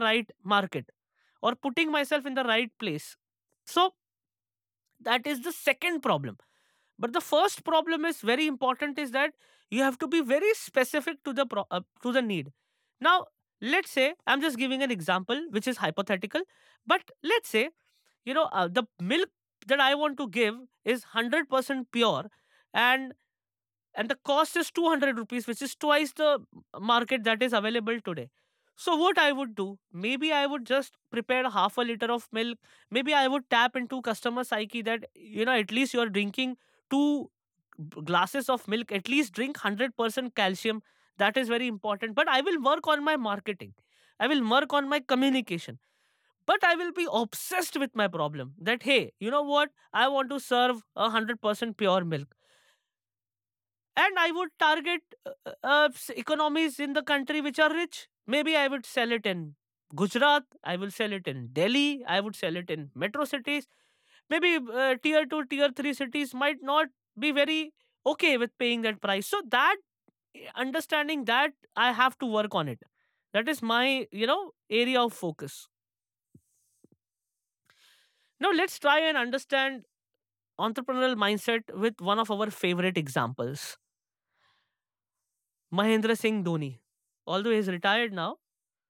right market or putting myself in the right place. So that is the second problem. But the first problem is very important, is that you have to be very specific to to the need. Now, let's say I'm just giving an example which is hypothetical, but let's say, the milk that I want to give is 100% pure, and the cost is 200 rupees, which is twice the market that is available today. So what I would do, maybe I would just prepare half a liter of milk. Maybe I would tap into customer psyche that, at least you're drinking two glasses of milk, at least drink 100% calcium. That is very important. But I will work on my marketing, I will work on my communication, but I will be obsessed with my problem that, hey, you know what, I want to serve 100% pure milk. And I would target economies in the country which are rich. Maybe I would sell it in Gujarat, I will sell it in Delhi, I would sell it in metro cities. Maybe tier 2, tier 3 cities might not be very okay with paying that price. So that understanding that, I have to work on it. That is my, area of focus. Now let's try and understand entrepreneurial mindset with one of our favorite examples, Mahendra Singh Dhoni. Although he's retired now,